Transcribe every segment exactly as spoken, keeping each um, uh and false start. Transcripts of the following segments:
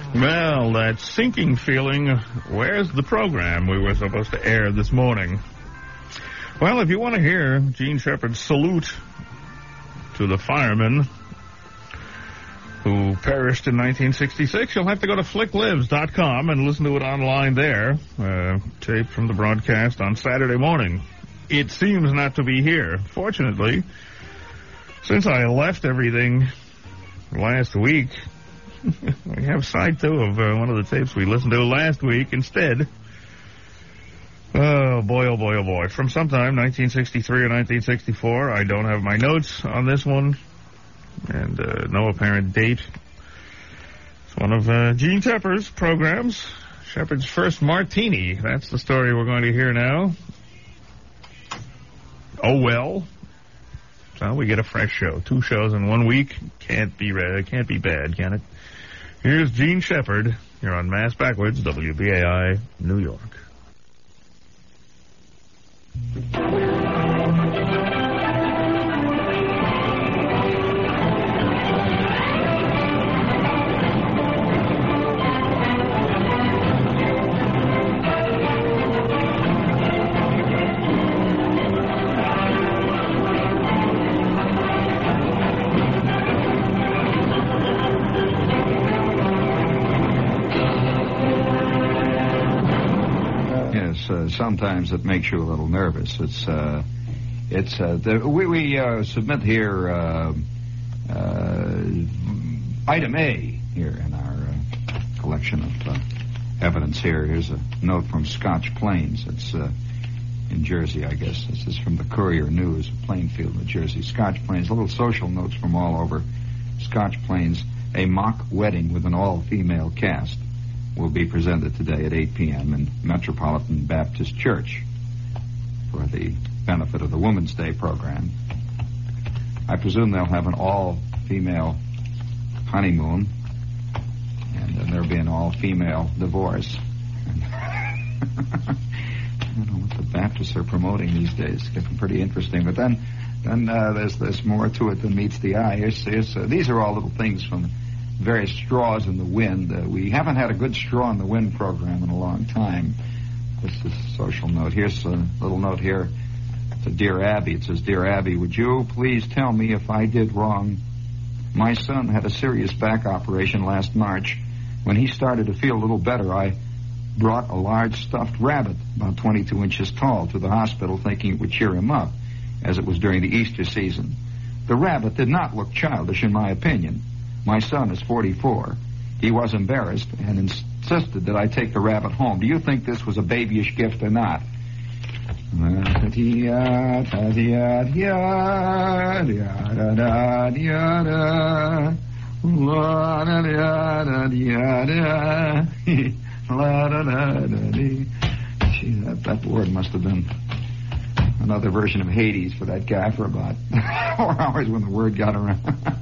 Well, that sinking feeling, where's the program we were supposed to air this morning? Well, if you want to hear Gene Shepard's salute to the firemen who perished in nineteen sixty-six, you'll have to go to flick lives dot com and listen to it online there. Uh, tape from the broadcast on Saturday morning. It seems not to be here. Fortunately, since I left everything last week, we have side two of uh, one of the tapes we listened to last week instead. Oh, boy, oh, boy, oh, boy. From sometime, nineteen sixty-three or nineteen sixty-four. I don't have my notes on this one. And uh, no apparent date. It's one of uh, Gene Tepper's programs. Shepard's First Martini. That's the story we're going to hear now. Oh, well. So we get a fresh show. Two shows in one week. Can't be uh, can't be bad, can it? Here's Gene Shepard. You're on Mass Backwards, W B A I, New York. Uh, sometimes it makes you a little nervous. It's uh, it's uh, the, we we uh, submit here uh, uh, item A here in our uh, collection of uh, evidence. Here, here's a note from Scotch Plains. It's uh, in Jersey, I guess. This is from the Courier News, Plainfield, New Jersey. Scotch Plains. Little social notes from all over Scotch Plains. A mock wedding with an all-female cast will be presented today at eight p.m. in Metropolitan Baptist Church for the benefit of the Women's Day program. I presume they'll have an all-female honeymoon, and then there'll be an all-female divorce. I don't know what the Baptists are promoting these days. It's getting pretty interesting. But then then uh, there's, there's more to it than meets the eye. Here's, here's, uh, these are all little things from various straws in the wind. Uh, we haven't had a good straw in the wind program in a long time. This is a social note. Here's a little note here to Dear Abby. It says, Dear Abby, would you please tell me if I did wrong? My son had a serious back operation last March. When he started to feel a little better, I brought a large stuffed rabbit, about twenty-two inches tall, to the hospital thinking it would cheer him up, as it was during the Easter season. The rabbit did not look childish, in my opinion. My son is forty-four. He was embarrassed and insisted that I take the rabbit home. Do you think this was a babyish gift or not? Gee, that, that word must have been another version of Hades for that guy for about four hours when the word got around.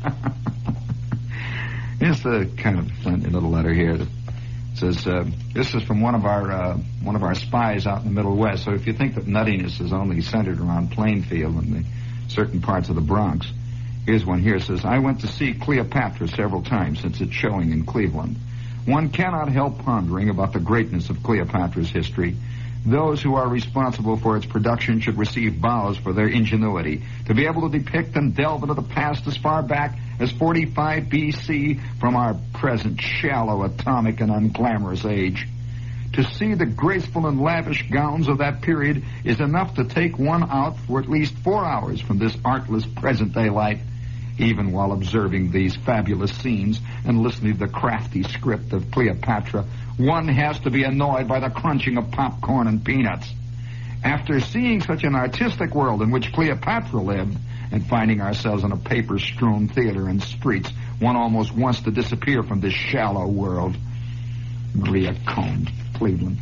Here's the kind of friendly little letter here that says, uh, this is from one of our uh, one of our spies out in the Middle West. So if you think that nuttiness is only centered around Plainfield and the certain parts of the Bronx, here's one here. It says, I went to see Cleopatra several times since its showing in Cleveland. One cannot help pondering about the greatness of Cleopatra's history. Those who are responsible for its production should receive bows for their ingenuity. To be able to depict and delve into the past as far back as forty-five B C from our present shallow, atomic, and unglamorous age. To see the graceful and lavish gowns of that period is enough to take one out for at least four hours from this artless present-day life. Even while observing these fabulous scenes and listening to the crafty script of Cleopatra, one has to be annoyed by the crunching of popcorn and peanuts. After seeing such an artistic world in which Cleopatra lived and finding ourselves in a paper-strewn theater and streets, one almost wants to disappear from this shallow world. Maria Cone, Cleveland.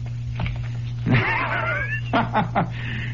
I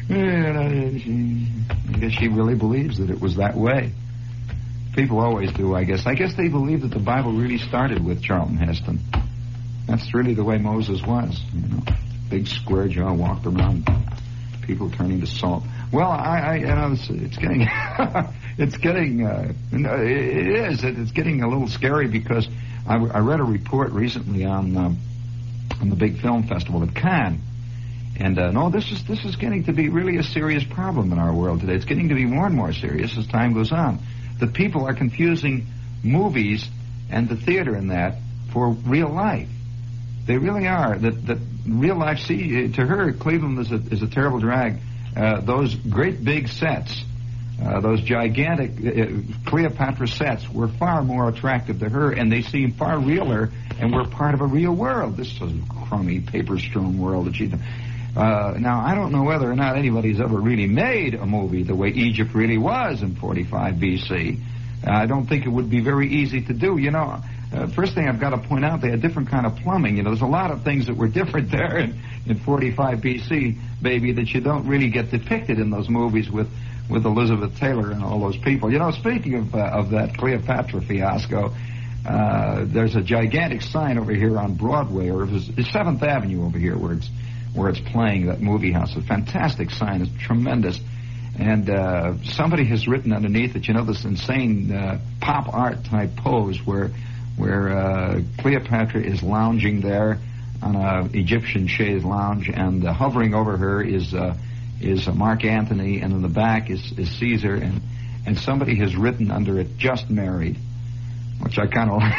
guess she really believes that it was that way. People always do, I guess. I guess they believe that the Bible really started with Charlton Heston. That's really the way Moses was, you know. Big square jaw, walked around, people turning to salt. Well, I, I you know, it's, it's getting, it's getting, uh, it is, it's getting a little scary because I, I read a report recently on um, on the big film festival at Cannes, and uh, no, this is this is getting to be really a serious problem in our world today. It's getting to be more and more serious as time goes on. That people are confusing movies and the theater in that for real life. They really are. That that real life. See, to her, Cleveland is a is a terrible drag. Uh, those great big sets, uh, those gigantic uh, Cleopatra sets, were far more attractive to her, and they seem far realer, and we're part of a real world. This is a crummy, paper-strewn world that she. Uh, now, I don't know whether or not anybody's ever really made a movie the way Egypt really was in forty-five B C. I don't think it would be very easy to do. You know, uh, first thing I've got to point out, they had different kind of plumbing. You know, there's a lot of things that were different there in, in forty-five B C, baby, that you don't really get depicted in those movies with, with Elizabeth Taylor and all those people. You know, speaking of, uh, of that Cleopatra fiasco, uh, there's a gigantic sign over here on Broadway, or it's, it's seventh Avenue over here where it's, where it's playing, that movie house. A fantastic sign. It's tremendous. And uh, somebody has written underneath it, you know, this insane uh, pop art type pose where where uh, Cleopatra is lounging there on a Egyptian chaise lounge, and uh, hovering over her is uh, is uh, Mark Antony, and in the back is, is Caesar, and and somebody has written under it, "Just married," which I kind of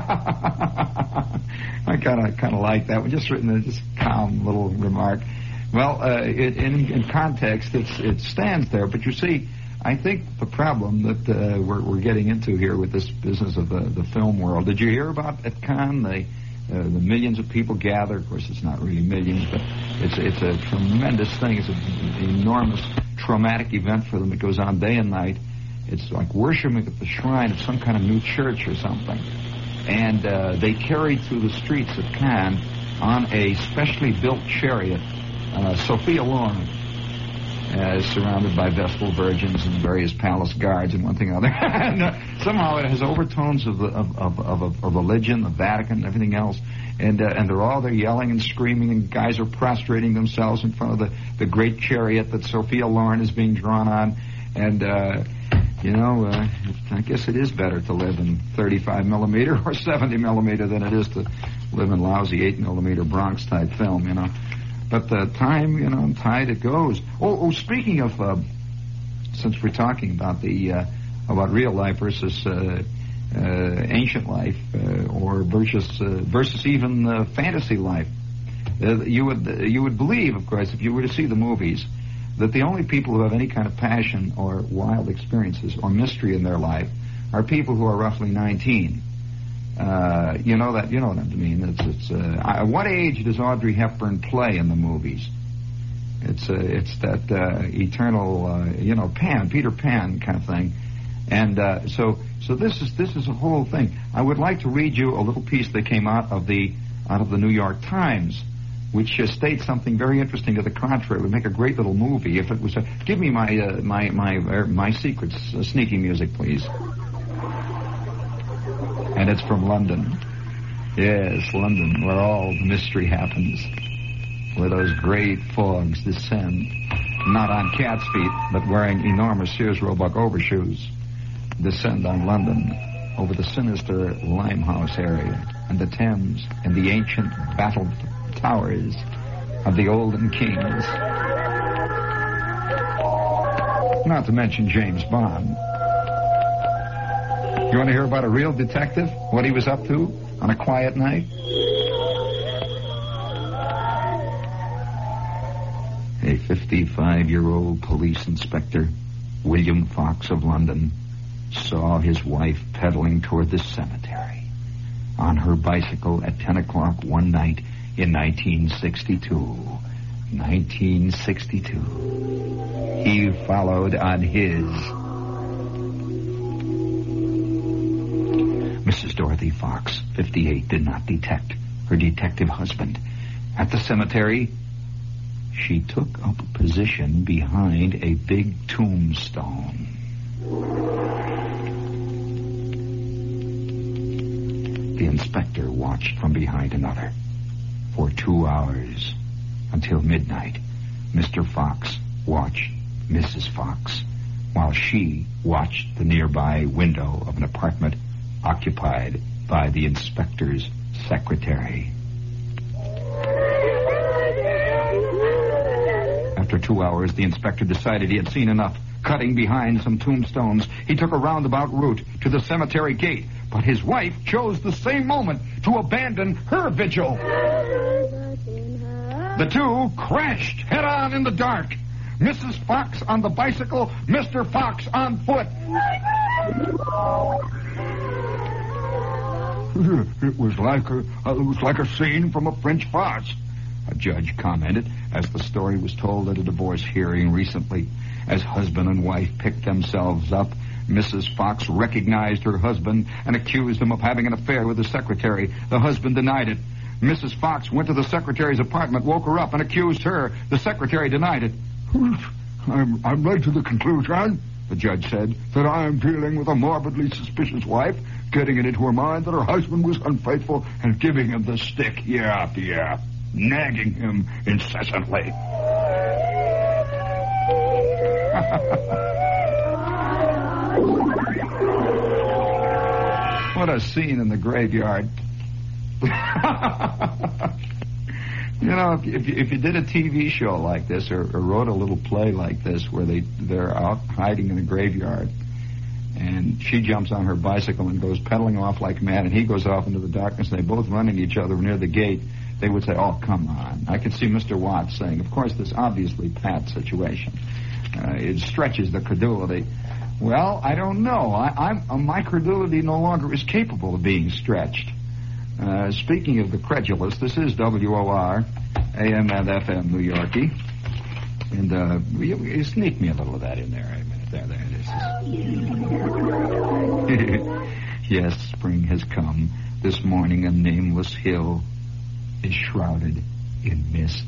I kind of kind of like that one. Just written a just calm little remark. Well, uh, it, in, in context, it's, it stands there. But you see, I think the problem that uh, we're, we're getting into here with this business of the, the film world. Did you hear about at Cannes the uh, the millions of people gather? Of course, it's not really millions, but it's it's a tremendous thing. It's an enormous traumatic event for them. It goes on day and night. It's like worshiping at the shrine of some kind of new church or something. And uh, they carried through the streets of Cannes on a specially built chariot. Uh, Sophia Loren, uh, surrounded by Vestal Virgins and various palace guards and one thing or other. and, uh, somehow it has overtones of, the, of, of, of, of religion, the Vatican, and everything else. And uh, and they're all there yelling and screaming, and guys are prostrating themselves in front of the, the great chariot that Sophia Loren is being drawn on. And, uh, you know, uh, I guess it is better to live in thirty-five millimeter or seventy millimeter than it is to live in lousy eight millimeter Bronx type film, you know. But the time, you know, tide it goes. Oh, oh speaking of, uh, since we're talking about the uh, about real life versus uh, uh, ancient life, uh, or versus uh, versus even uh, fantasy life, uh, you would uh, you would believe, of course, if you were to see the movies, that the only people who have any kind of passion or wild experiences or mystery in their life are people who are roughly nineteen. Uh, you know that you know what I mean. It's it's. Uh, at what age does Audrey Hepburn play in the movies? It's uh, it's that uh, eternal, uh, you know, Pan, Peter Pan kind of thing, and uh, so so this is this is a whole thing. I would like to read you a little piece that came out of the out of the New York Times, which uh, states something very interesting to the contrary. It would make a great little movie if it was. A, give me my uh, my my uh, my secrets, uh, sneaky music, please. And it's from London. Yes, London, where all the mystery happens. Where those great fogs descend, not on cat's feet, but wearing enormous Sears Roebuck overshoes, descend on London over the sinister Limehouse area and the Thames and the ancient battled towers of the olden kings. Not to mention James Bond. You want to hear about a real detective? What he was up to on a quiet night? A fifty-five-year-old police inspector, William Fox of London, saw his wife pedaling toward the cemetery on her bicycle at ten o'clock one night in nineteen sixty-two. nineteen sixty-two. He followed on his. Missus Dorothy Fox, fifty-eight, did not detect her detective husband. At the cemetery, she took up a position behind a big tombstone. The inspector watched from behind another. For two hours, until midnight, Mister Fox watched Missus Fox, while she watched the nearby window of an apartment occupied by the inspector's secretary. After two hours, the inspector decided he had seen enough. Cutting behind some tombstones, he took a roundabout route to the cemetery gate. But his wife chose the same moment to abandon her vigil. The two crashed head-on in the dark. Missus Fox on the bicycle, Mister Fox on foot. It was like a, it was like a scene from a French farce, a judge commented as the story was told at a divorce hearing recently. As husband and wife picked themselves up, Missus Fox recognized her husband and accused him of having an affair with the secretary. The husband denied it. Missus Fox went to the secretary's apartment, woke her up, and accused her. The secretary denied it. I'm, I'm led to the conclusion, the judge said, that I am dealing with a morbidly suspicious wife, getting it into her mind that her husband was unfaithful and giving him the stick year after year, nagging him incessantly. What a scene in the graveyard. You know, if, if, you, if you did a T V show like this or, or wrote a little play like this where they, they're out hiding in the graveyard and she jumps on her bicycle and goes pedaling off like mad and he goes off into the darkness and they both run into each other near the gate, they would say, oh, come on. I could see Mister Watts saying, of course, this obviously Pat situation. Uh, it stretches the credulity. Well, I don't know. I, I'm, uh, my credulity no longer is capable of being stretched. Uh, speaking of the credulous, this is W O R, A M and F M, New Yorkie. And uh, you, you sneak me a little of that in there. A minute. There, there it is. Yes, spring has come. This morning a nameless hill is shrouded in mist.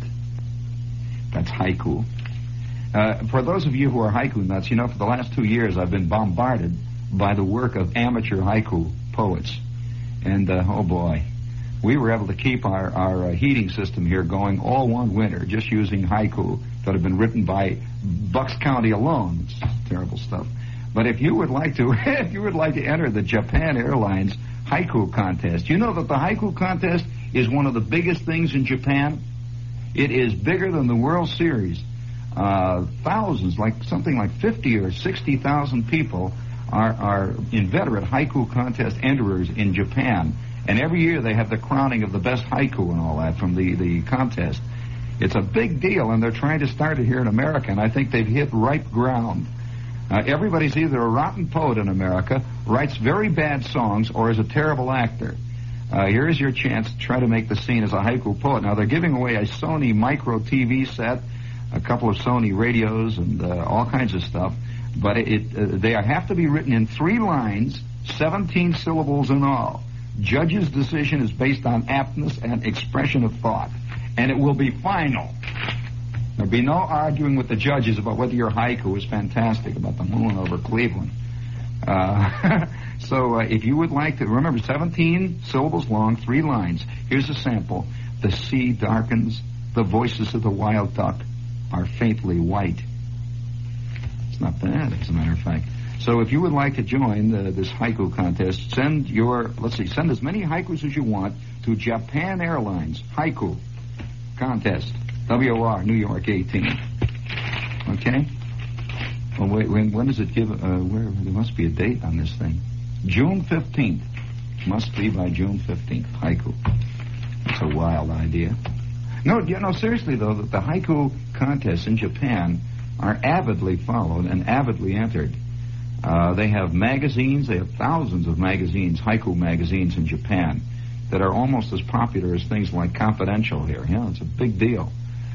That's haiku. Uh, for those of you who are haiku nuts, you know, for the last two years I've been bombarded by the work of amateur haiku poets. And, uh, oh boy, we were able to keep our, our uh, heating system here going all one winter just using haiku that have been written by Bucks County alone. It's terrible stuff. But if you would like to, if you would like to enter the Japan Airlines haiku contest, you know that the haiku contest is one of the biggest things in Japan. It is bigger than the World Series. Uh, thousands, like something like fifty or sixty thousand people are, are inveterate haiku contest enterers in Japan. And every year they have the crowning of the best haiku and all that from the, the contest. It's a big deal, and they're trying to start it here in America, and I think they've hit ripe ground. Uh, everybody's either a rotten poet in America, writes very bad songs, or is a terrible actor. Uh, here's your chance to try to make the scene as a haiku poet. Now, they're giving away a Sony micro T V set, a couple of Sony radios, and uh, all kinds of stuff. But it, it uh, they have to be written in three lines, seventeen syllables in all. Judge's decision is based on aptness and expression of thought. And it will be final. There'll be no arguing with the judges about whether your haiku is fantastic about the moon over Cleveland. Uh, so uh, if you would like to, remember, seventeen syllables long, three lines. Here's a sample. The sea darkens, the voices of the wild duck are faintly white. It's not bad, as a matter of fact. So if you would like to join the, this haiku contest, send your, let's see, send as many haikus as you want to Japan Airlines Haiku Contest, W O R, New York eighteen. Okay? Well, wait, when, when does it give, uh, where, there must be a date on this thing. June fifteenth. Must be by June fifteenth, haiku. That's a wild idea. No, you know, seriously, though, the haiku contests in Japan are avidly followed and avidly entered. Uh, they have magazines, they have thousands of magazines, haiku magazines in Japan, that are almost as popular as things like Confidential here. Yeah, it's a big deal.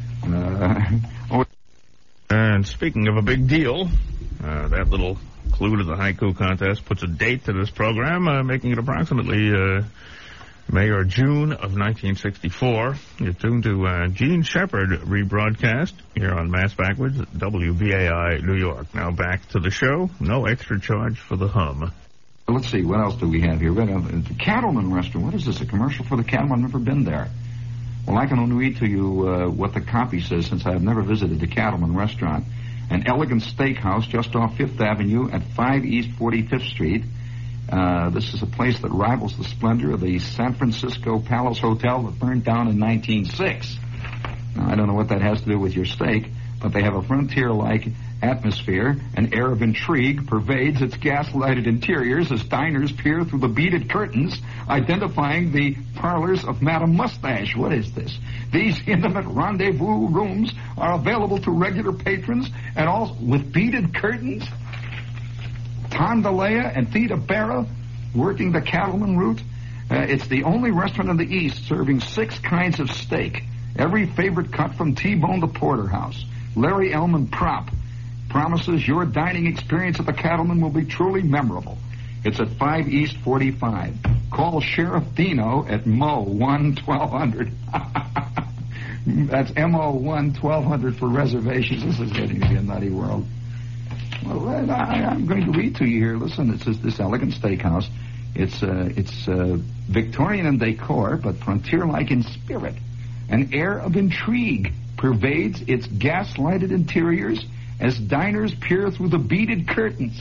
Uh, oh. And speaking of a big deal, uh, that little clue to the haiku contest puts a date to this program, uh, making it approximately uh, May or June of nineteen sixty-four. You're tuned to uh, Gene Shepard rebroadcast here on Mass Backwards, W B A I New York. Now back to the show. No extra charge for the hum. Let's see, what else do we have here? We have the Cattleman Restaurant. What is this, a commercial for the Cattleman? I've never been there. Well, I can only read to you uh, what the copy says since I have never visited the Cattleman Restaurant. An elegant steakhouse just off Fifth Avenue at five East forty-fifth Street. Uh, this is a place that rivals the splendor of the San Francisco Palace Hotel that burned down in nineteen oh six. Now, I don't know what that has to do with your steak, but they have a frontier-like atmosphere. An air of intrigue pervades its gas-lighted interiors as diners peer through the beaded curtains, identifying the parlors of Madame Mustache. What is this? These intimate rendezvous rooms are available to regular patrons, and also with beaded curtains. Tondalea and Theta Barra working the cattleman route. Uh, it's the only restaurant in the East serving six kinds of steak. Every favorite cut from T-bone to porterhouse. Larry Elman Prop promises your dining experience at the Cattleman will be truly memorable. It's at five East forty-five. Call Sheriff Dino at M O one twelve hundred. That's M O one twelve hundred for reservations. This is getting to be a nutty world. Well, I, I'm going to read to you here. Listen, it's this, this elegant steakhouse. It's uh, it's uh, Victorian in decor, but frontier-like in spirit. An air of intrigue pervades its gas-lighted interiors as diners peer through the beaded curtains.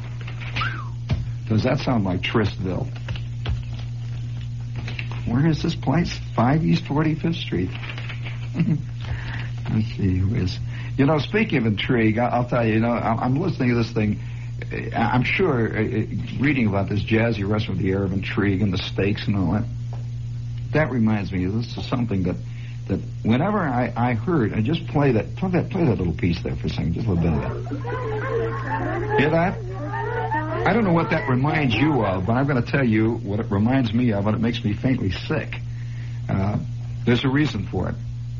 Does that sound like Tristville? Where is this place? five East forty-fifth Street. Let's see who is... You know, speaking of intrigue, I'll tell you, you know, I'm listening to this thing. I'm sure, reading about this jazzy restaurant with the air of intrigue and the steaks and all that, that reminds me, this is something that, that whenever I, I heard, I just play that, play that, play that little piece there for a second, just a little bit of that. Hear that? I don't know what that reminds you of, but I'm going to tell you what it reminds me of, and it makes me faintly sick. Uh, there's a reason for it.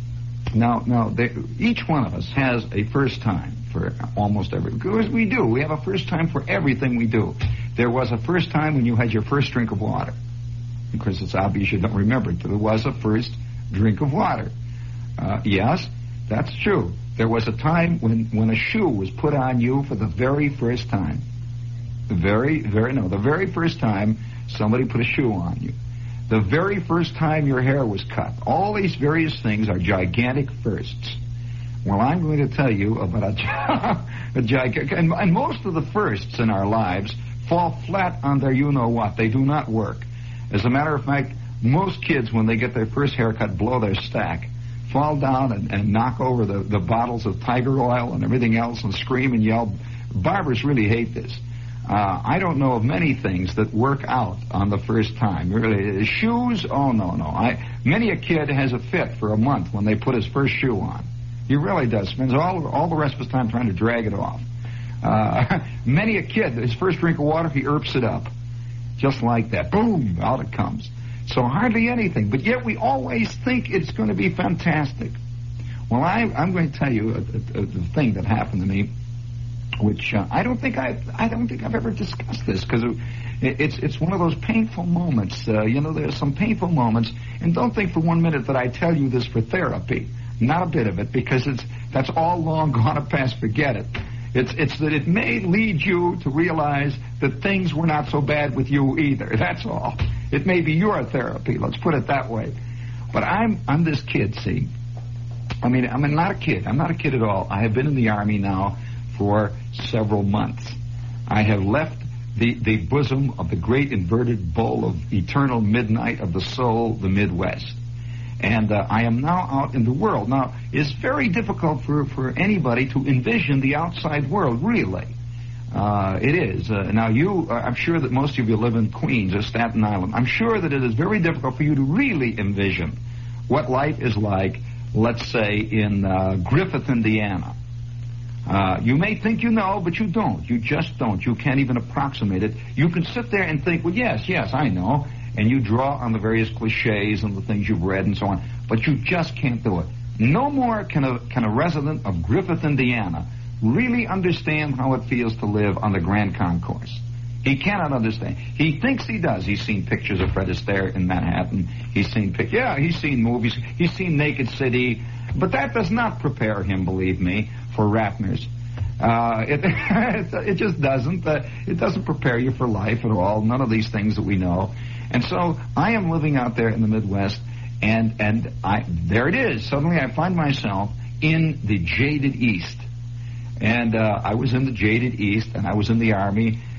Now, now, they, each one of us has a first time for almost every. Because we do. We have a first time for everything we do. There was a first time when you had your first drink of water. Because it's obvious you don't remember it, but there was a first drink of water. Uh, yes, that's true. There was a time when, when a shoe was put on you for the very first time. The very, very, no, the very first time somebody put a shoe on you. The very first time your hair was cut. All these various things are gigantic firsts. Well, I'm going to tell you about a, a gigantic... And, and most of the firsts in our lives fall flat on their you-know-what. They do not work. As a matter of fact, most kids, when they get their first haircut, blow their stack, fall down and, and knock over the, the bottles of Tiger Oil and everything else and scream and yell. Barbers really hate this. Uh, I don't know of many things that work out on the first time. Really, shoes, oh, no, no. I, many a kid has a fit for a month when they put his first shoe on. He really does. Spends all, all the rest of his time trying to drag it off. Uh, many a kid, his first drink of water, he erps it up. Just like that. Boom, out it comes. So hardly anything. But yet we always think it's going to be fantastic. Well, I, I'm going to tell you a, a, a thing that happened to me, which uh, I don't think I I don't think I've ever discussed this, because it, it's it's one of those painful moments. Uh, you know, there's some painful moments, and don't think for one minute that I tell you this for therapy. Not a bit of it, because it's that's all long gone past. Forget it. It's it's that it may lead you to realize that things were not so bad with you either. That's all. It may be your therapy. Let's put it that way. But I'm I'm this kid. See, I mean, I'm not a kid. I'm not a kid at all. I have been in the Army now for several months. I have left the, the bosom of the great inverted bowl of eternal midnight of the soul, the Midwest. And uh, I am now out in the world. Now, it's very difficult for, for anybody to envision the outside world, really. Uh, it is. Uh, now, you, uh, I'm sure that most of you live in Queens or Staten Island. I'm sure that it is very difficult for you to really envision what life is like, let's say, in uh, Griffith, Indiana. Uh, you may think you know, but you don't. You just don't. You can't even approximate it. You can sit there and think, well, yes, yes, I know. And you draw on the various cliches and the things you've read and so on. But you just can't do it. No more can a, can a resident of Griffith, Indiana, really understand how it feels to live on the Grand Concourse. He cannot understand. He thinks he does. He's seen pictures of Fred Astaire in Manhattan. He's seen pic- Yeah, he's seen movies. He's seen Naked City. But that does not prepare him, believe me, for Ratner's. Uh, it, it just doesn't. Uh, it doesn't prepare you for life at all. None of these things that we know. And so I am living out there in the Midwest, and and I there it is. Suddenly I find myself in the jaded East. And uh, I was in the jaded East, and I was in the Army,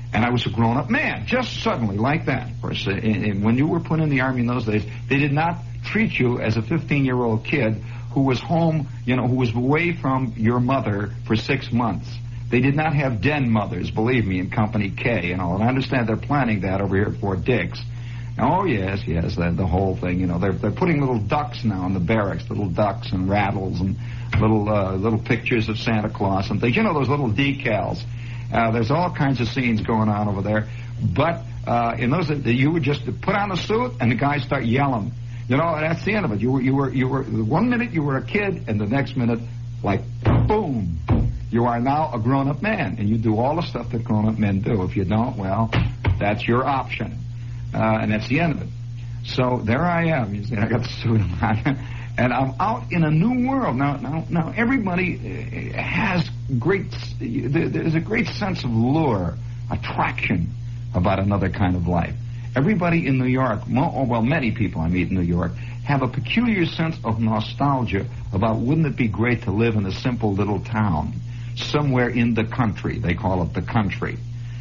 And I was a grown-up man, just suddenly, like that. Of course, and, and when you were put in the Army in those days, they did not treat you as a fifteen-year-old kid who was home, you know, who was away from your mother for six months. They did not have den mothers, believe me, in Company K and all. And I understand they're planning that over here at Fort Dix. Oh, yes, yes, the, the whole thing, you know. They're they're putting little ducks now in the barracks, little ducks and rattles and little uh, little pictures of Santa Claus and things. You know, those little decals. Uh, there's all kinds of scenes going on over there. But uh, in those, you would just put on a suit and the guys start yelling. You know, and that's the end of it. You were, you were, you were. One minute you were a kid, and the next minute, like, boom, you are now a grown-up man, and you do all the stuff that grown-up men do. If you don't, well, that's your option, uh, and that's the end of it. So there I am. You see, I got the suit on, and I'm out in a new world now. Now, now, everybody has great. There's a great sense of lure, attraction about another kind of life. Everybody in New York, well, many people I meet in New York, have a peculiar sense of nostalgia about wouldn't it be great to live in a simple little town somewhere in the country. They call it the country.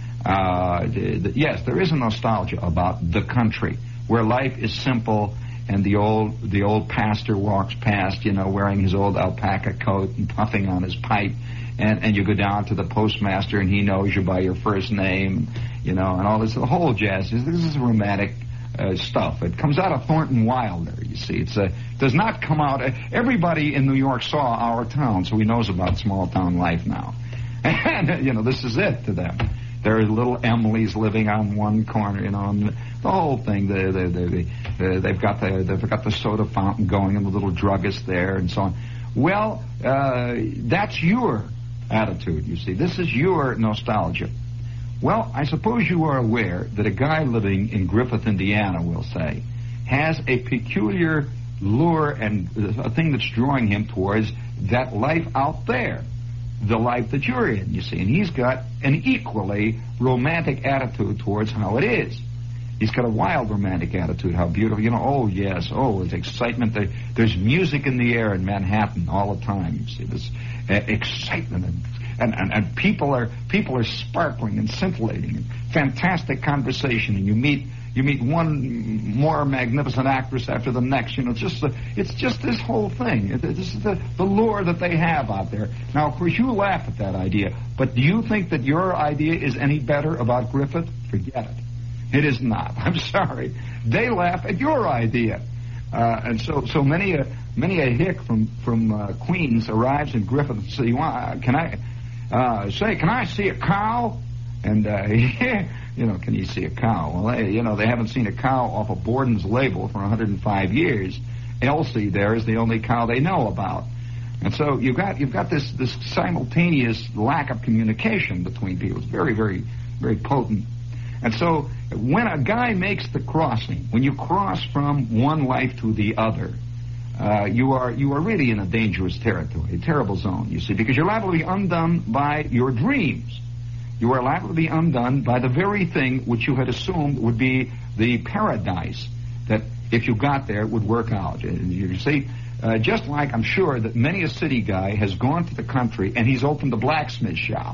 Uh, yes, there is a nostalgia about the country, where life is simple and the old the old pastor walks past, you know, wearing his old alpaca coat and puffing on his pipe. And, and you go down to the postmaster, and he knows you by your first name, you know, and all this, the whole jazz. This is romantic uh, stuff. It comes out of Thornton Wilder, you see. It uh, does not come out. Uh, everybody in New York saw Our Town, so he knows about small-town life now. And, you know, this is it to them. There are little Emilys living on one corner, you know, and the whole thing. They, they, they, they, they've got the they've got the soda fountain going, and the little druggist there, and so on. Well, uh, that's your attitude, you see. This is your nostalgia. Well, I suppose you are aware that a guy living in Griffith, Indiana, we'll say, has a peculiar lure and a thing that's drawing him towards that life out there, the life that you're in, you see. And he's got an equally romantic attitude towards how it is. He's got a wild romantic attitude, how beautiful, you know, oh, yes, oh, there's excitement. There, there's music in the air in Manhattan all the time, you see, this uh, excitement, and, and, and, and people are people are sparkling and scintillating, and fantastic conversation, and you meet you meet one more magnificent actress after the next, you know, it's just, the, it's just this whole thing. It, this is the, the lure that they have out there. Now, of course, you laugh at that idea, but do you think that your idea is any better about Griffith? Forget it. It is not. I'm sorry. They laugh at your idea, uh, and so so many a many a hick from from uh, Queens arrives in Griffith and says, "Want? Can I uh, say? Can I see a cow?" And uh, you know, can you see a cow? Well, they, you know, they haven't seen a cow off of Borden's label for one hundred five years. Elsie there is the only cow they know about, and so you've got you've got this this simultaneous lack of communication between people. It's very very very potent. And so when a guy makes the crossing, when you cross from one life to the other, uh, you are you are really in a dangerous territory, a terrible zone, you see, because you're liable to be undone by your dreams. You are liable to be undone by the very thing which you had assumed would be the paradise that, if you got there, would work out. You see, uh, just like I'm sure that many a city guy has gone to the country and he's opened a blacksmith shop.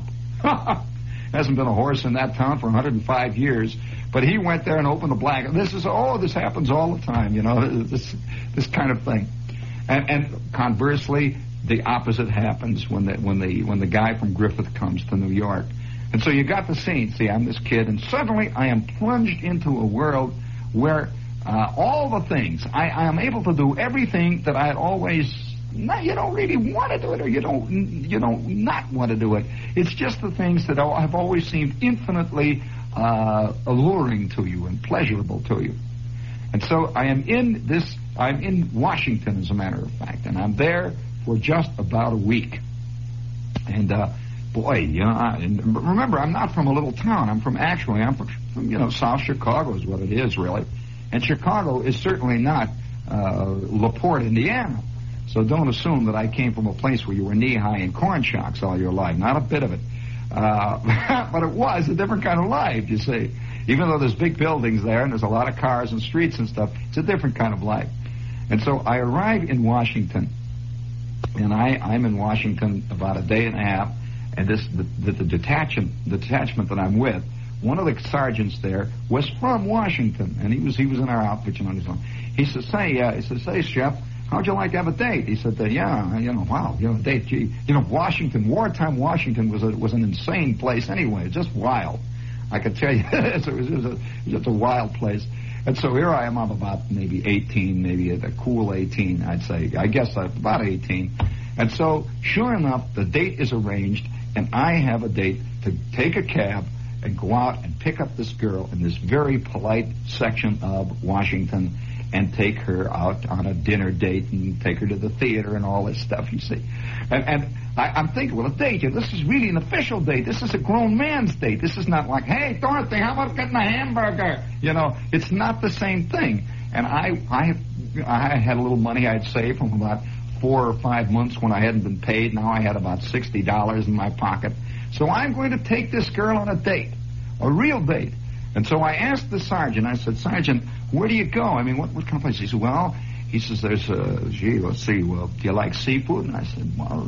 Hasn't been a horse in that town for one hundred five years, but he went there and opened a black. This is oh, this happens all the time, you know, this this kind of thing. And, and conversely, the opposite happens when the when the when the guy from Griffith comes to New York. And so you got the scene. See, I'm this kid, and suddenly I am plunged into a world where uh, all the things I, I am able to do everything that I had always. No, you don't really want to do it, or you don't, you don't not want to do it. It's just the things that have always seemed infinitely uh, alluring to you and pleasurable to you. And so I am in this, I'm in Washington, as a matter of fact, and I'm there for just about a week. And, uh, boy, you know, I, and remember, I'm not from a little town. I'm from, actually, I'm from, from, you know, South Chicago is what it is, really. And Chicago is certainly not uh, LaPorte, Indiana. So don't assume that I came from a place where you were knee-high in corn shocks all your life. Not a bit of it. Uh, but it was a different kind of life, you see. Even though there's big buildings there and there's a lot of cars and streets and stuff, it's a different kind of life. And so I arrived in Washington, and I, I'm in Washington about a day and a half, and this the, the, the detachment the detachment that I'm with one of the sergeants there was from Washington, and he was he was in our outfit, you know. He says, "Say, uh, he says, say, Chef, how'd you like to have a date?" He said, uh, "Yeah, you know, wow, you know, date, gee, you know, Washington, wartime Washington was a, was an insane place anyway, just wild. I could tell you, it, was, it, was a, it was just a wild place." And so here I am, I'm about maybe eighteen, maybe a cool eighteen, I'd say. I guess I'm about eighteen. And so, sure enough, the date is arranged, and I have a date to take a cab and go out and pick up this girl in this very polite section of Washington and take her out on a dinner date and take her to the theater and all this stuff, you see. And, and I, I'm thinking, well, a date, you know, this is really an official date. This is a grown man's date. This is not like, hey, Dorothy, how about getting a hamburger? You know, it's not the same thing. And I, I, I had a little money I'd saved from about four or five months when I hadn't been paid. Now I had about sixty dollars in my pocket. So I'm going to take this girl on a date, a real date. And so I asked the sergeant, I said, "Sergeant, where do you go? I mean, what, what kind of place?" He said, "Well," he says, "there's a, gee, let's see, well, do you like seafood?" And I said, "Well,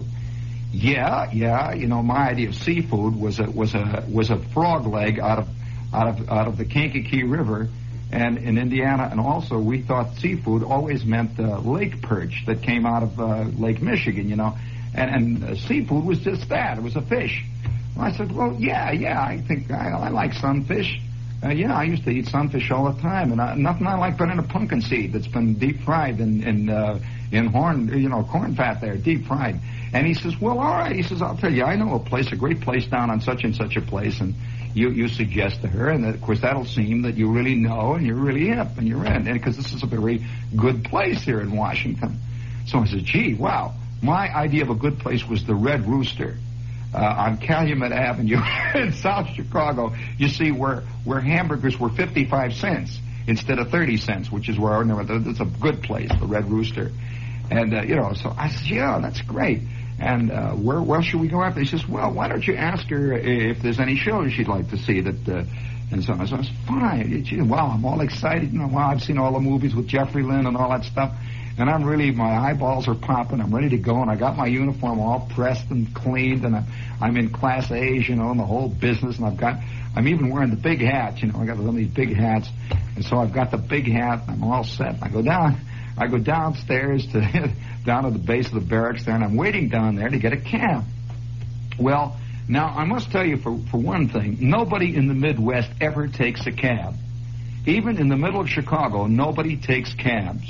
yeah, yeah, you know, my idea of seafood was a, was a, was a frog leg out of, out of, out of the Kankakee River and in Indiana. And also we thought seafood always meant uh, lake perch that came out of uh, Lake Michigan, you know, and, and uh, seafood was just that. It was a fish." Well, I said, "Well, yeah, yeah, I think I, I like sunfish. Uh, yeah, I used to eat sunfish all the time, and I, nothing I like better than a pumpkin seed that's been deep fried in in, uh, in horn, you know, corn fat there, deep fried." And he says, "Well, all right." He says, "I'll tell you, I know a place, a great place down on such and such a place," and you you suggest to her, and of course that'll seem that you really know and you're really hip and you're in, because this is a very good place here in Washington. So I said, "Gee, wow, my idea of a good place was the Red Rooster." Uh, on Calumet Avenue in South Chicago, you see, where where hamburgers were fifty-five cents instead of thirty cents, which is where I know it's a good place, the Red Rooster. And, uh, you know, so I said, "Yeah, that's great. And uh, where, where should we go after?" He says, "Well, why don't you ask her if there's any shows she'd like to see that..." Uh, and so I said, "Fine. Gee, wow, I'm all excited. You know, wow, I've seen all the movies with Jeffrey Lynn and all that stuff. And I'm really, my eyeballs are popping. I'm ready to go, and I got my uniform all pressed and cleaned, and I'm, I'm in Class A's, you know, in the whole business, and I've got, I'm even wearing the big hat, you know, I got one of these big hats, and so I've got the big hat, and I'm all set. I go down, I go downstairs to, down to the base of the barracks there, and I'm waiting down there to get a cab. Well, now, I must tell you, for, for one thing, nobody in the Midwest ever takes a cab. Even in the middle of Chicago, nobody takes cabs.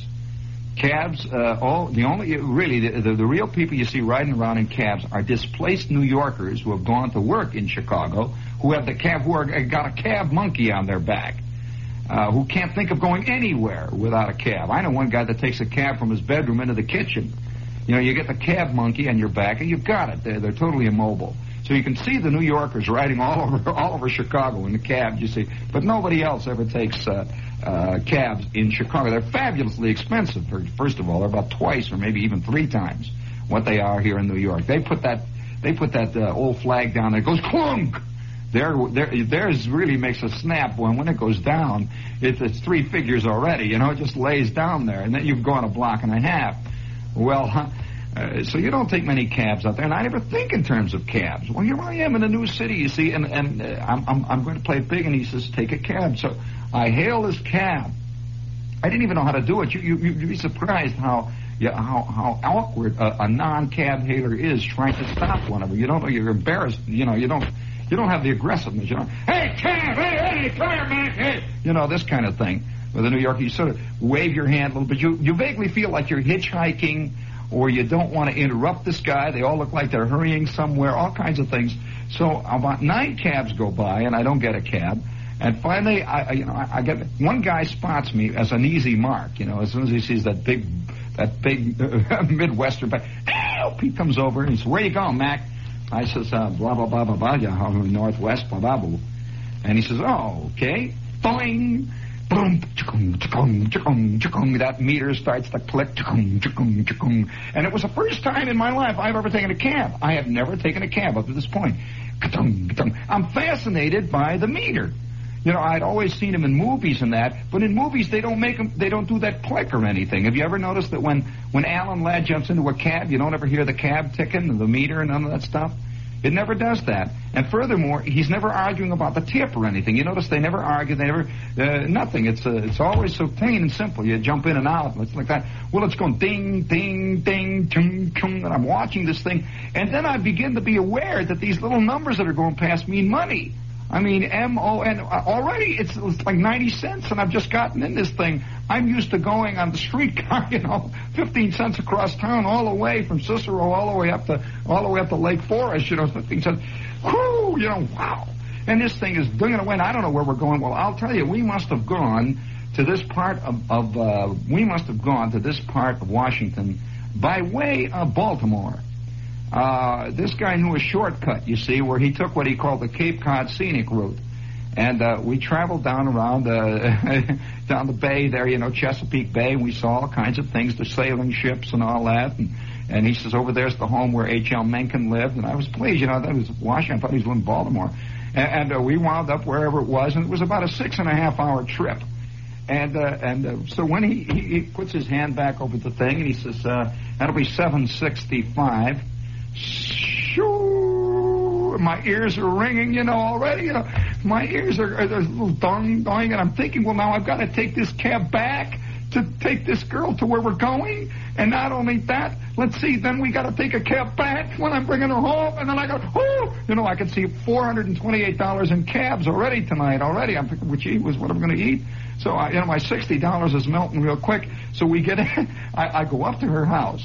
Cabs, uh, all the only really the, the, the real people you see riding around in cabs are displaced New Yorkers who have gone to work in Chicago, who have the cab, who are got a cab monkey on their back, uh, who can't think of going anywhere without a cab. I know one guy that takes a cab from his bedroom into the kitchen. You know, you get the cab monkey on your back, and you've got it. They're, they're totally immobile. So you can see the New Yorkers riding all over all over Chicago in the cabs, you see. But nobody else ever takes uh, uh, cabs in Chicago. They're fabulously expensive, first of all. They're about twice or maybe even three times what they are here in New York. They put that they put that uh, old flag down there. It goes clunk. Their, their, theirs really makes a snap when when it goes down. It, it's three figures already, you know. It just lays down there, and then you've gone a block and a half. Well, huh? Uh, so you don't take many cabs out there, and I never think in terms of cabs. Well, here I am in a new city, you see, and, and uh, I'm, I'm, I'm going to play big, and he says, take a cab. So I hail this cab. I didn't even know how to do it. You, you, you'd be surprised how yeah, how, how awkward a, a non-cab hailer is trying to stop one of them. You don't know, you're embarrassed, you know, you don't you don't have the aggressiveness, you know. Hey, cab, hey, hey, come here, man, hey. You know, this kind of thing. With a New Yorker, you sort of wave your hand a little bit. You, you vaguely feel like you're hitchhiking, or you don't want to interrupt this guy. They all look like they're hurrying somewhere, all kinds of things. So about nine cabs go by, and I don't get a cab. And finally, I, you know, I, I get one guy spots me as an easy mark. You know, as soon as he sees that big, that big uh, Midwestern, help, he comes over and he says, "Where you going, Mac?" I says, uh, "Blah blah blah blah blah, yeah, Northwest, blah blah blah." And he says, "Oh, okay." Boing. Boom, chukung, chukung, chukung, chukung. That meter starts to click, chukung, chukung, chukung. And it was the first time in my life I've ever taken a cab. I have never taken a cab up to this point. Ka-tung, ka-tung. I'm fascinated by the meter. You know, I'd always seen them in movies and that, but in movies they don't make them, they don't do that click or anything. Have you ever noticed that when, when Alan Ladd jumps into a cab, you don't ever hear the cab ticking, the meter and none of that stuff? It never does that. And furthermore, he's never arguing about the tip or anything. You notice they never argue. They never, uh, nothing. It's uh, it's always so plain and simple. You jump in and out. It's like that. Well, it's going ding, ding, ding, chung, chung, and I'm watching this thing. And then I begin to be aware that these little numbers that are going past mean money. I mean, M O N. Already it's, it's like ninety cents, and I've just gotten in this thing. I'm used to going on the streetcar, you know, fifteen cents across town, all the way from Cicero, all the way up to all the way up to Lake Forest, you know, fifteen cents. Whoo, you know, wow. And this thing is dinging away, and I don't know where we're going. Well, I'll tell you, we must have gone to this part of, of uh, we must have gone to this part of Washington by way of Baltimore. Uh, this guy knew a shortcut, you see, where he took what he called the Cape Cod Scenic Route. And uh, we traveled down around uh, down the bay there, you know, Chesapeake Bay, and we saw all kinds of things, the sailing ships and all that. And, and he says, over there's the home where H L Mencken lived. And I was pleased, you know, that was Washington. I thought he was in Baltimore. And, and uh, we wound up wherever it was, and it was about a six and a half hour trip. And uh, and uh, so when he, he, he puts his hand back over the thing, and he says, uh, that'll be seven sixty-five. Shoo! My ears are ringing, you know, already. You know, my ears are, are there's a little dong, dong, and I'm thinking, well, now I've got to take this cab back to take this girl to where we're going. And not only that, let's see, then we got to take a cab back when I'm bringing her home. And then I go, oh, you know, I could see four hundred twenty-eight dollars in cabs already tonight. Already, I'm thinking, well, gee, was what I'm going to eat. So, I, you know, my sixty dollars is melting real quick. So we get in. I, I go up to her house,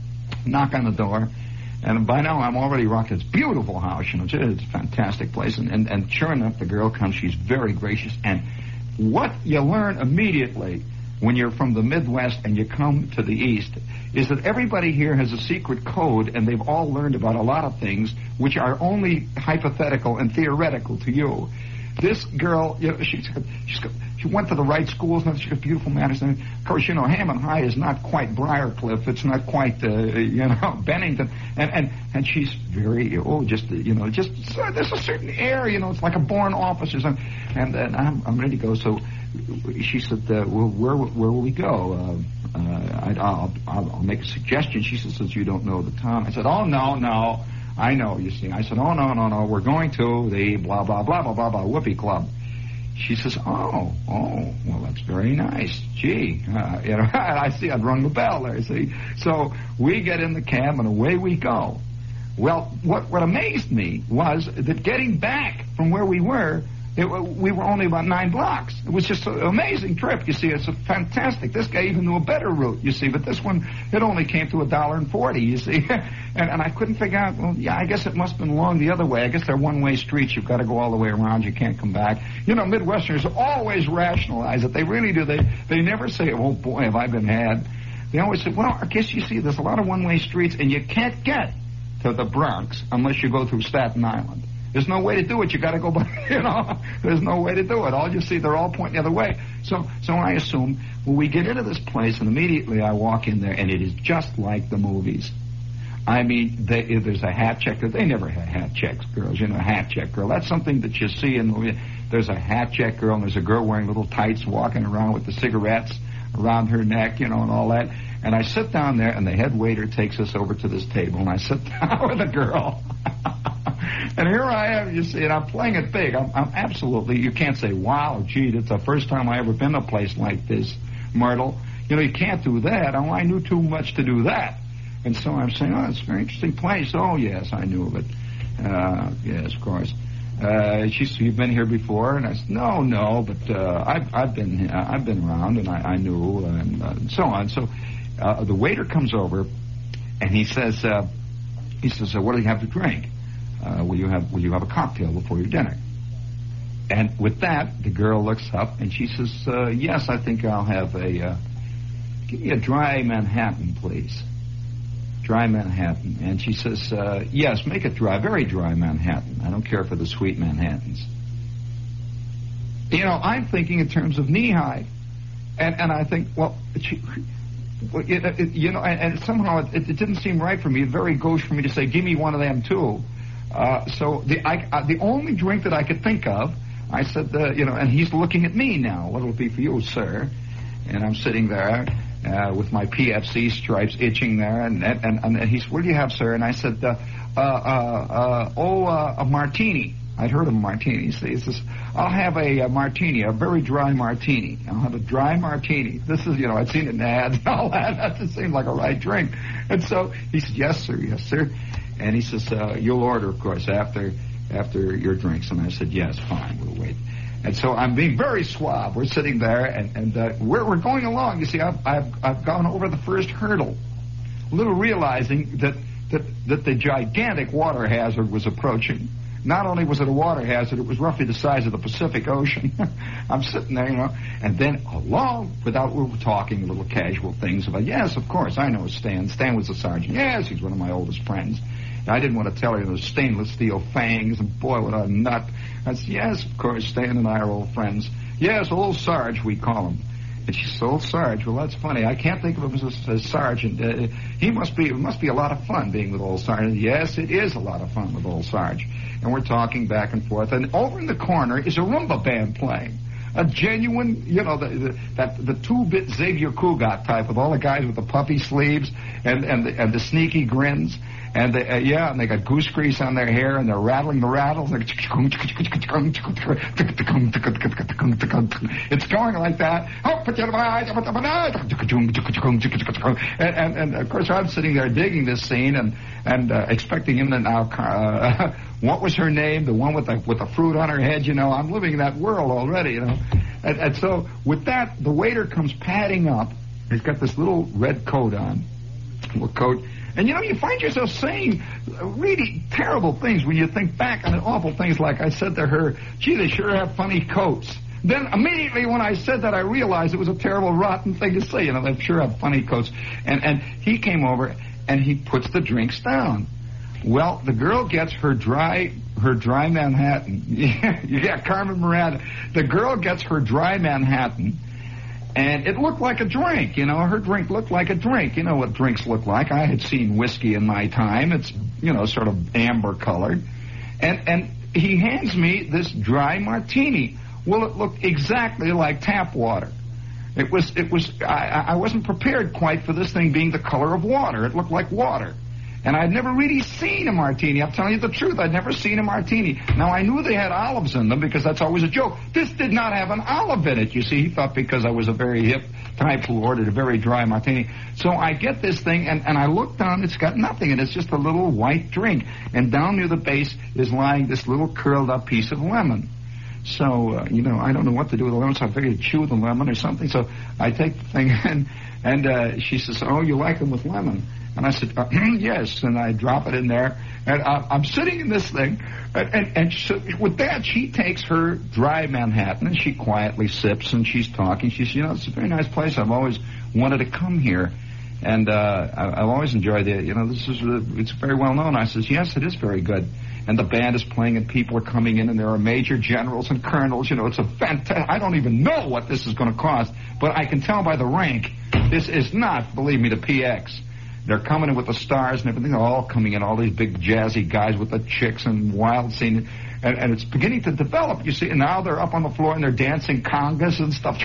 knock on the door. And by now, I'm already rocked. It's a beautiful house, you know. It's a fantastic place. And, and, and sure enough, the girl comes. She's very gracious. And what you learn immediately when you're from the Midwest and you come to the East is that everybody here has a secret code, and they've all learned about a lot of things which are only hypothetical and theoretical to you. This girl, you know, she's got, she's got, she went to the right schools, and she's got beautiful manners. And of course, you know, Hammond High is not quite Briarcliff. It's not quite, uh, you know, Bennington. And, and, and she's very, oh, just, you know, just, there's a certain air, you know, it's like a born officer. And, and, and I'm, I'm ready to go. So she said, uh, well, where, where will we go? Uh, uh, I, I'll, I'll, I'll make a suggestion. She said, since you don't know the town. I said, oh, no, no. I know, you see. I said, oh, no, no, no, we're going to the blah, blah, blah, blah, blah, blah, Whoopee Club. She says, oh, oh, well, that's very nice. Gee, uh, you know, I see I'd rung the bell there, see. So we get in the cab, and away we go. Well, what, what amazed me was that getting back from where we were, it, we were only about nine blocks. It was just an amazing trip, you see. It's a fantastic. This guy even knew a better route, you see. But this one, it only came to a dollar and forty, you see. and, and I couldn't figure out, well, yeah, I guess it must have been along the other way. I guess they're one-way streets. You've got to go all the way around. You can't come back. You know, Midwesterners always rationalize it. They really do. They, they never say, oh, boy, have I been had. They always say, well, I guess you see there's a lot of one-way streets, and you can't get to the Bronx unless you go through Staten Island. There's no way to do it. You got to go by, you know. There's no way to do it. All you see, they're all pointing the other way. So, so I assume, well, we get into this place, and immediately I walk in there, and it is just like the movies. I mean, they, there's a hat check. They never had hat checks, girls. You know, a hat check girl. That's something that you see in movies. There's a hat check girl, and there's a girl wearing little tights walking around with the cigarettes around her neck, you know, and all that. And I sit down there, and the head waiter takes us over to this table, and I sit down with a girl. And here I am, you see, and I'm playing it big. I'm, I'm absolutely, you can't say, wow, gee, that's the first time I ever been to a place like this, Myrtle. You know, you can't do that. Oh, I knew too much to do that. And so I'm saying, oh, it's a very interesting place. Oh, yes, I knew of it. Uh, yes, of course. Uh, she said, you've been here before? And I said, no, no, but uh, I've, I've been uh, I've been around, and I, I knew, and, uh, and so on. So uh, the waiter comes over, and he says, uh, he says, uh, what do you have to drink? Uh, will you have Will you have a cocktail before your dinner? And with that, the girl looks up and she says, uh, "Yes, I think I'll have a uh, give me a dry Manhattan, please. Dry Manhattan." And she says, uh, "Yes, make it dry, very dry Manhattan. I don't care for the sweet Manhattans." You know, I'm thinking in terms of knee high, and and I think, well, she, well it, it, you know, and, and somehow it, it didn't seem right for me. Very gauche for me to say, "Give me one of them too." Uh, so the I, uh, the only drink that I could think of, I said, uh, you know, and he's looking at me now. What'll it be for you, sir? And I'm sitting there, uh, with my P F C stripes itching there, and and, and, and he said, "What do you have, sir?" And I said, uh, uh, uh, uh, "Oh, uh, a martini." I'd heard of a martini. He says, "I'll have a, a martini, a very dry martini. I'll have a dry martini." This is, you know, I'd seen it in ads and all that. That just seemed like a right drink. And so he said, "Yes, sir, yes, sir." And he says, uh, "You'll order, of course, after after your drinks." And I said, "Yes, fine, we'll wait." And so I'm being very suave. We're sitting there, and, and uh, we're, we're going along. You see, I've, I've, I've gone over the first hurdle, little realizing that, that, that the gigantic water hazard was approaching. Not only was it a water hazard, it was roughly the size of the Pacific Ocean. I'm sitting there, you know, and then along, without we were talking little casual things about, yes, of course, I know Stan. Stan was the sergeant. Yes, he's one of my oldest friends. And I didn't want to tell her those stainless steel fangs, and boy, what a nut. I said, yes, of course, Stan and I are old friends. Yes, old Sarge, we call him. And she said, "Old Sarge, well, that's funny. I can't think of him as a, as sergeant. Uh, he must be, it must be a lot of fun being with old Sarge." Yes, it is a lot of fun with old Sarge. And we're talking back and forth. And over in the corner is a rumba band playing. A genuine, you know, the, the, that the two-bit Xavier Cugat type with all the guys with the puffy sleeves and, and, the, and the sneaky grins. And they, uh, yeah, and they got goose grease on their hair, and they're rattling the rattles. It's going like that. And, and, and of course, I'm sitting there digging this scene and and uh, expecting him to now. Uh, what was her name? The one with the with the fruit on her head. You know, I'm living in that world already. You know, and, and so with that, the waiter comes padding up. He's got this little red coat on, little coat. And, you know, you find yourself saying really terrible things when you think back on awful things like I said to her, "Gee, they sure have funny coats." Then immediately when I said that, I realized it was a terrible, rotten thing to say. You know, they sure have funny coats. And, and he came over, and he puts the drinks down. Well, the girl gets her dry her dry Manhattan. Yeah, Carmen Miranda. The girl gets her dry Manhattan. And it looked like a drink, you know. Her drink looked like a drink. You know what drinks look like. I had seen whiskey in my time. It's, you know, sort of amber colored. And and he hands me this dry martini. Well, it looked exactly like tap water. It was, it was, I, I wasn't prepared quite for this thing being the color of water. It looked like water. And I'd never really seen a martini. I'm telling you the truth. I'd never seen a martini. Now, I knew they had olives in them because that's always a joke. This did not have an olive in it. You see, he thought because I was a very hip type who ordered a very dry martini. So I get this thing, and, and I look down. It's got nothing, and it's just a little white drink. And down near the base is lying this little curled-up piece of lemon. So, uh, you know, I don't know what to do with the lemon, so I figured chew the lemon or something. So I take the thing, and, and uh, she says, "Oh, you like them with lemon?" And I said, uh, "Yes," and I drop it in there, and uh, I'm sitting in this thing, and, and, and so with that, she takes her dry Manhattan, and she quietly sips, and she's talking. She says, "You know, it's a very nice place. I've always wanted to come here, and uh, I, I've always enjoyed it. You know, this is uh, it's very well known." I says, "Yes, it is very good." And the band is playing, and people are coming in, and there are major generals and colonels. You know, it's a fantastic. I don't even know what this is going to cost, but I can tell by the rank, this is not, believe me, the P X. They're coming in with the stars and everything. They're all coming in, all these big jazzy guys with the chicks and wild scene. And, and it's beginning to develop, you see. And now they're up on the floor and they're dancing congas and stuff.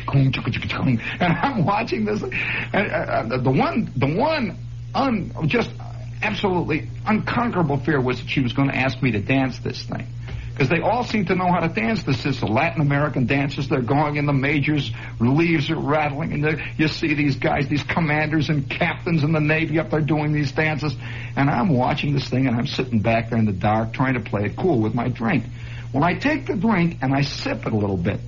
And I'm watching this. And uh, the one, the one un, just absolutely unconquerable fear was that she was going to ask me to dance this thing. Because they all seem to know how to dance this. It's the Latin American dances. They're going in the majors. Leaves are rattling. And you see these guys, these commanders and captains in the Navy up there doing these dances. And I'm watching this thing, and I'm sitting back there in the dark trying to play it cool with my drink. Well, I take the drink, and I sip it a little bit.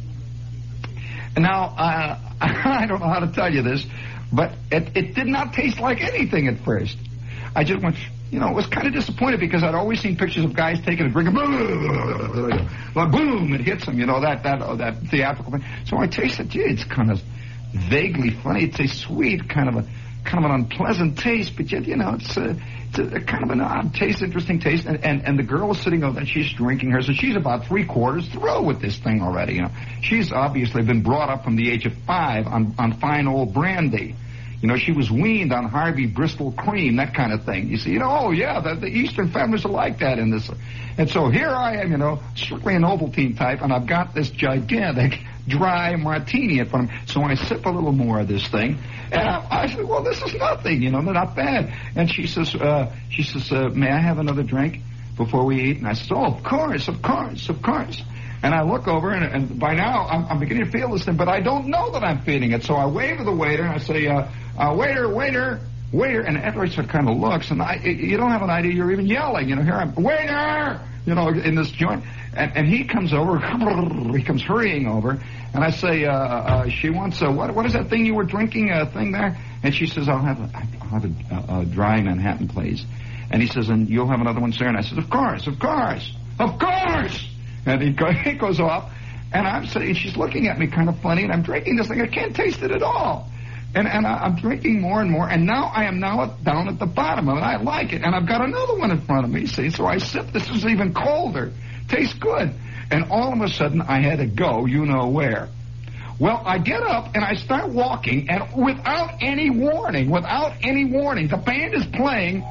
And now, uh, I don't know how to tell you this, but it, it did not taste like anything at first. I just went... You know, I was kind of disappointed because I'd always seen pictures of guys taking a drink and boom, like boom, it hits them, you know, that that oh, that theatrical thing. So I tasted, gee, it's kind of vaguely funny. It's a sweet, kind of a kind of an unpleasant taste, but yet, you know, it's a, it's a, a kind of an odd taste, interesting taste. And, and, and the girl is sitting over there, and she's drinking hers, so she's about three quarters through with this thing already, you know. She's obviously been brought up from the age of five on, on fine old brandy. You know, she was weaned on Harvey Bristol cream, that kind of thing. You see, you know, oh, yeah, the, the Eastern families are like that in this. And so here I am, you know, strictly an Ovaltine type, and I've got this gigantic dry martini in front of me. So I sip a little more of this thing, and I, I said, well, this is nothing, you know, they're not bad. And she says, uh, she says, uh, may I have another drink before we eat? And I said, oh, of course, of course, of course. And I look over, and, and by now I'm, I'm beginning to feel this thing, but I don't know that I'm feeling it. So I wave to the waiter, and I say, uh, uh, waiter, waiter, waiter. And Edwards kind of looks, and I, you don't have an idea. You're even yelling. You know, here I'm, waiter, you know, in this joint. And, and he comes over, he comes hurrying over, and I say, uh, uh, she wants, uh, what, what is that thing you were drinking, uh, thing there? And she says, I'll have a, I'll have a, a, a dry Manhattan, please. And he says, and you'll have another one, sir? And I said, of course, of course, of course. And he, go, he goes off, and I'm sitting, she's looking at me kind of funny, and I'm drinking this thing. I can't taste it at all. And, and I, I'm drinking more and more, and now I am now at, down at the bottom of it. I like it, and I've got another one in front of me, see? So I sip. This is even colder. Tastes good. And all of a sudden, I had to go, you know where. Well, I get up, and I start walking, and without any warning, without any warning, the band is playing.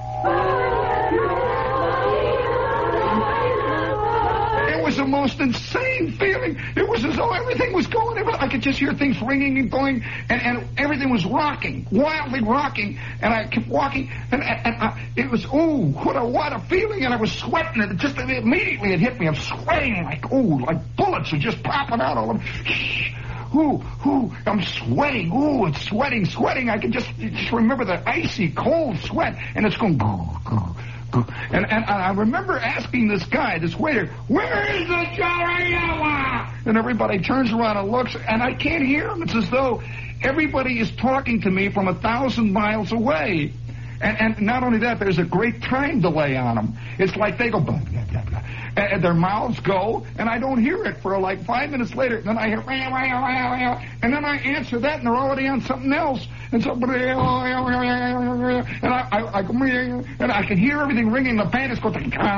It was the most insane feeling. It was as though everything was going. I could just hear things ringing and going, and, and everything was rocking, wildly rocking. And I kept walking, and, and, and I, it was, ooh, what a what a feeling. And I was sweating, and it just immediately it hit me. I'm sweating like, ooh, like bullets are just popping out all over. Ooh, ooh, I'm sweating, ooh, it's sweating, sweating. I can just, just remember the icy, cold sweat, and it's going, goo, goo. And, and I remember asking this guy, this waiter, where is the Iowa? And everybody turns around and looks, and I can't hear him. It's as though everybody is talking to me from a thousand miles away. And, and not only that, there's a great time delay on them. It's like they go, blah, blah, blah, blah, and their mouths go, and I don't hear it for like five minutes later. And then I hear, and then I answer that, and they're already on something else. And so, and I, I, I, and I can hear everything ringing. The band is going,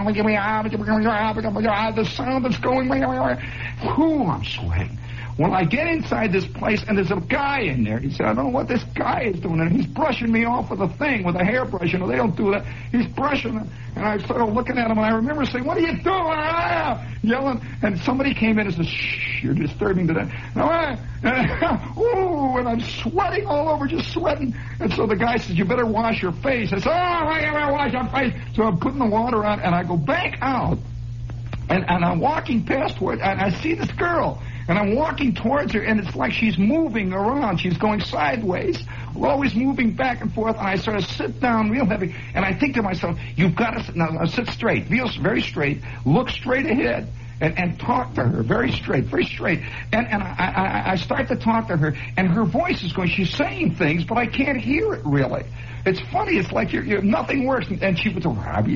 the sound that's going, whoo, I'm sweating. Well, I get inside this place, and there's a guy in there. He said, I don't know what this guy is doing. And he's brushing me off with a thing, with a hairbrush. You know, they don't do that. He's brushing it. And I started looking at him, and I remember saying, what are you doing? Ah! Yelling. And somebody came in and said, shh, you're disturbing today. No, I, and, ooh, and I'm sweating all over, just sweating. And so the guy says, you better wash your face. I said, oh, I gotta wash my face. So I'm putting the water on, and I go back out. And, and I'm walking past where, and I see this girl. And I'm walking towards her, and it's like she's moving around. She's going sideways, always moving back and forth. And I sort of sit down real heavy, and I think to myself, you've got to sit, now, now sit straight, feel very straight, look straight ahead, and, and talk to her very straight, very straight. And, and I, I, I start to talk to her, and her voice is going, she's saying things, but I can't hear it really. It's funny. It's like you're, you're nothing worse. And she was, and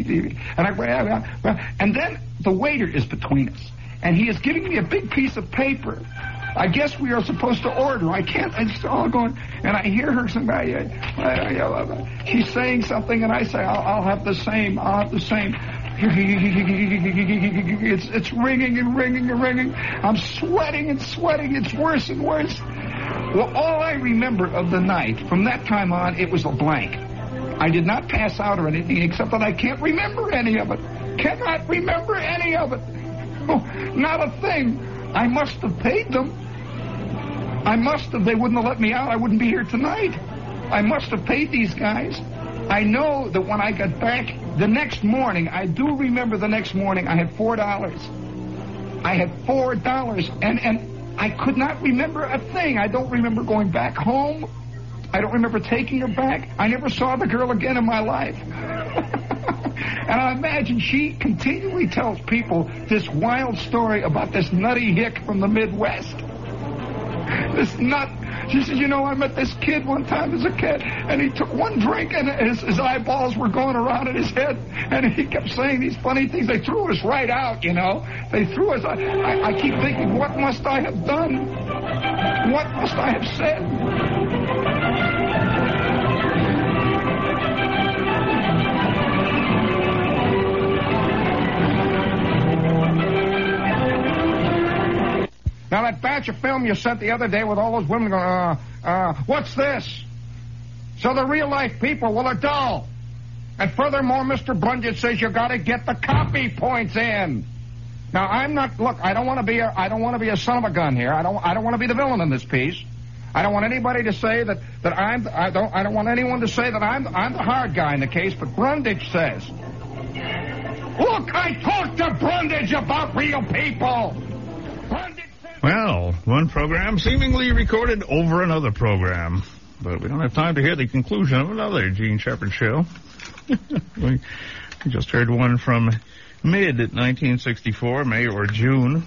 I, and then the waiter is between us. And he is giving me a big piece of paper. I guess we are supposed to order. I can't. It's all going. And I hear her saying, she's saying something, and I say, I'll, I'll have the same. I'll have the same. It's it's ringing and ringing and ringing. I'm sweating and sweating. It's worse and worse. Well, all I remember of the night, from that time on, it was a blank. I did not pass out or anything, except that I can't remember any of it. Cannot remember any of it. Oh, not a thing. I must have paid them. I must have. They wouldn't have let me out. I wouldn't be here tonight. I must have paid these guys. I know that when I got back the next morning, I do remember the next morning, I had four dollars. I had four dollars, and, and I could not remember a thing. I don't remember going back home. I don't remember taking her back. I never saw the girl again in my life. And I imagine she continually tells people this wild story about this nutty hick from the Midwest. This nut. She says, you know, I met this kid one time as a kid, and he took one drink, and his, his eyeballs were going around in his head, and he kept saying these funny things. They threw us right out, you know. They threw us out. I, I keep thinking, what must I have done? What must I have said? Now, that batch of film you sent the other day with all those women going, uh, uh, what's this? So the real-life people, well, are dull. And furthermore, Mister Blungett says you got to get the copy points in. Now, I'm not, look, I don't want to be a, I don't want to be a son of a gun here. I don't, I don't want to be the villain in this piece. I don't want anybody to say that, that I'm, I don't, I don't want anyone to say that I'm, I'm the hard guy in the case, but Brundage says. Look, I talked to Brundage about real people. Brundage says. Well, one program seemingly recorded over another program, but we don't have time to hear the conclusion of another Gene Shepard show. we just heard one from mid nineteen sixty-four, May or June.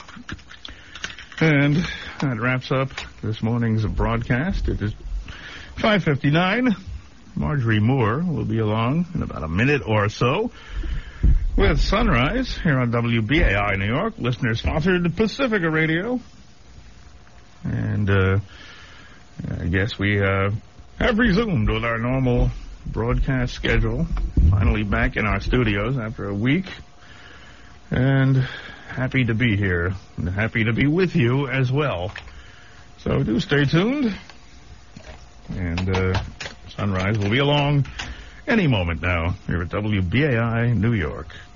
And that wraps up this morning's broadcast. It is five fifty-nine. Marjorie Moore will be along in about a minute or so with Sunrise here on W B A I New York, listener-sponsored Pacifica Radio. And uh, I guess we uh, have resumed with our normal broadcast schedule. Finally back in our studios after a week. And happy to be here, and happy to be with you as well. So do stay tuned, and uh, Sunrise will be along any moment now here at W B A I New York.